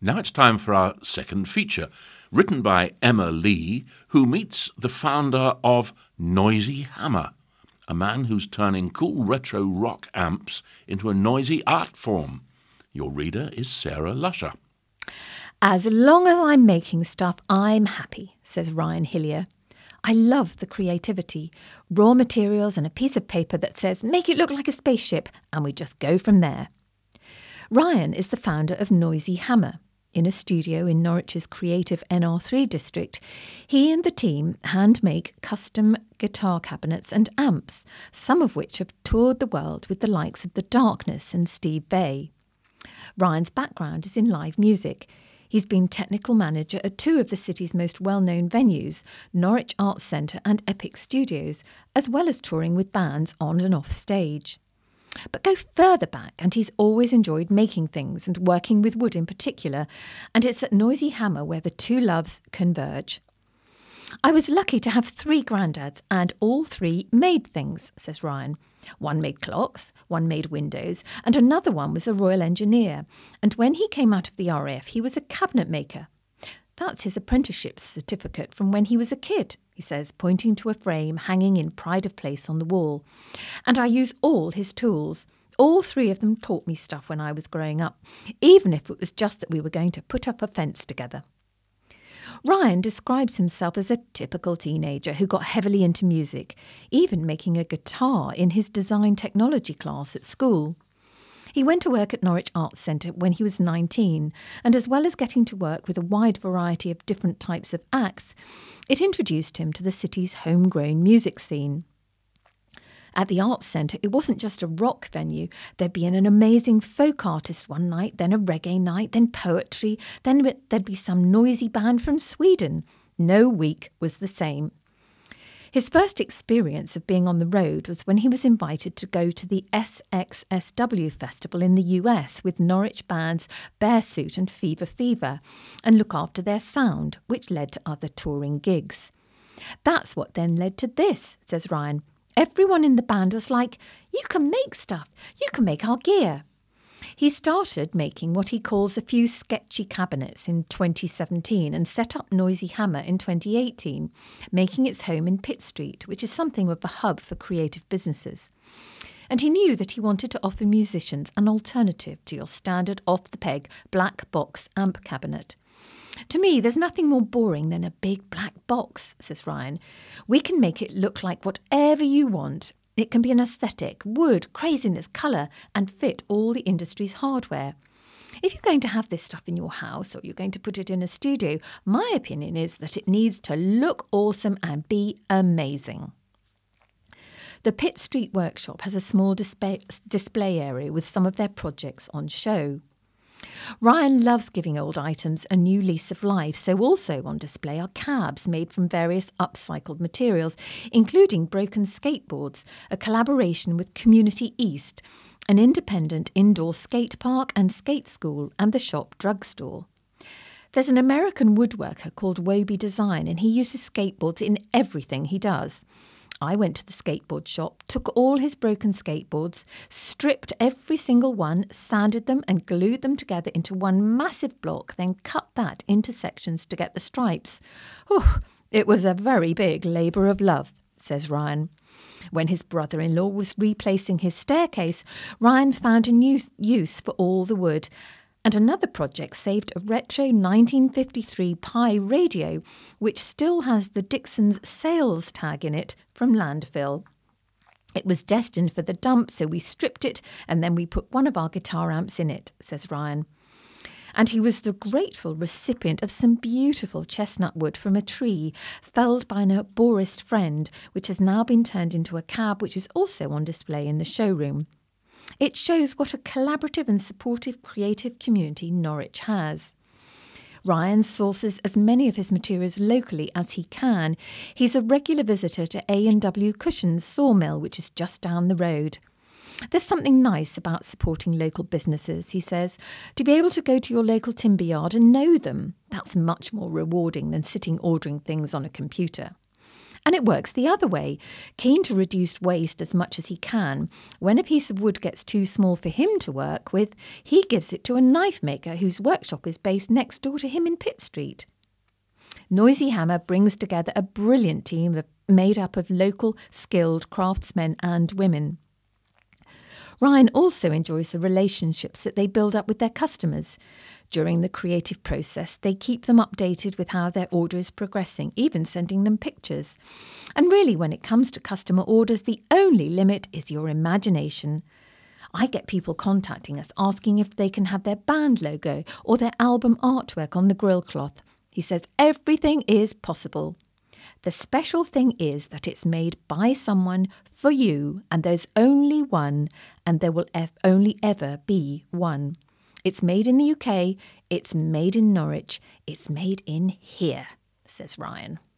Now it's time for our second feature, written by Emma Lee, who meets the founder of Noisy Hammer, a man who's turning cool retro rock amps into a noisy art form. Your reader is Sarah Lusher. As long as I'm making stuff, I'm happy, says Ryan Hillier. I love the creativity, raw materials and a piece of paper that says, make it look like a spaceship, and we just go from there. Ryan is the founder of Noisy Hammer. In a studio in Norwich's creative NR3 district, he and the team hand-make custom guitar cabinets and amps, some of which have toured the world with the likes of The Darkness and Steve Vai. Ryan's background is in live music. He's been technical manager at two of the city's most well-known venues, Norwich Arts Centre and Epic Studios, as well as touring with bands on and off stage. But go further back, and he's always enjoyed making things and working with wood in particular, and it's at Noisy Hammer where the two loves converge. I was lucky to have 3 granddads, and all 3 made things, says Ryan. One made clocks, one made windows, and another one was a Royal Engineer, and when he came out of the RAF he was a cabinet maker. That's his apprenticeship certificate from when he was a kid, he says, pointing to a frame hanging in pride of place on the wall. And I use all his tools. All 3 of them taught me stuff when I was growing up, even if it was just that we were going to put up a fence together. Ryan describes himself as a typical teenager who got heavily into music, even making a guitar in his design technology class at school. He went to work at Norwich Arts Centre when he was 19, and as well as getting to work with a wide variety of different types of acts, it introduced him to the city's homegrown music scene. At the Arts Centre, it wasn't just a rock venue. There'd be an amazing folk artist one night, then a reggae night, then poetry, then there'd be some noisy band from Sweden. No week was the same. His first experience of being on the road was when he was invited to go to the SXSW Festival in the US with Norwich bands Bearsuit and Fever Fever and look after their sound, which led to other touring gigs. That's what then led to this, says Ryan. Everyone in the band was like, you can make stuff, you can make our gear. He started making what he calls a few sketchy cabinets in 2017 and set up Noisy Hammer in 2018, making its home in Pitt Street, which is something of a hub for creative businesses. And he knew that he wanted to offer musicians an alternative to your standard off-the-peg black box amp cabinet. To me, there's nothing more boring than a big black box, says Ryan. We can make it look like whatever you want. It can be an aesthetic, wood, craziness, colour, and fit all the industry's hardware. If you're going to have this stuff in your house or you're going to put it in a studio, my opinion is that it needs to look awesome and be amazing. The Pitt Street Workshop has a small display area with some of their projects on show. Ryan loves giving old items a new lease of life, so also on display are cabs made from various upcycled materials, including broken skateboards, a collaboration with Community East, an independent indoor skate park and skate school, and the shop drugstore. There's an American woodworker called Woby Design, and he uses skateboards in everything he does. I went to the skateboard shop, took all his broken skateboards, stripped every single one, sanded them and glued them together into one massive block, then cut that into sections to get the stripes. It was a very big labour of love, says Ryan. When his brother-in-law was replacing his staircase, Ryan found a new use for all the wood. And another project saved a retro 1953 Pi radio, which still has the Dixon's sales tag in it from landfill. It was destined for the dump, so we stripped it and then we put one of our guitar amps in it, says Ryan. And he was the grateful recipient of some beautiful chestnut wood from a tree felled by an arborist friend, which has now been turned into a cab, which is also on display in the showroom. It shows what a collaborative and supportive creative community Norwich has. Ryan sources as many of his materials locally as he can. He's a regular visitor to A&W Cushions sawmill, which is just down the road. There's something nice about supporting local businesses, he says. To be able to go to your local timber yard and know them, that's much more rewarding than sitting ordering things on a computer. And it works the other way. Keen to reduce waste as much as he can, when a piece of wood gets too small for him to work with, he gives it to a knife maker whose workshop is based next door to him in Pitt Street. Noisy Hammer brings together a brilliant team made up of local, skilled craftsmen and women. Ryan also enjoys the relationships that they build up with their customers. During the creative process, they keep them updated with how their order is progressing, even sending them pictures. And really, when it comes to customer orders, the only limit is your imagination. I get people contacting us asking if they can have their band logo or their album artwork on the grill cloth. He says everything is possible. The special thing is that it's made by someone for you, and there's only one, and there will only ever be one. It's made in the UK, it's made in Norwich, it's made in here, says Ryan.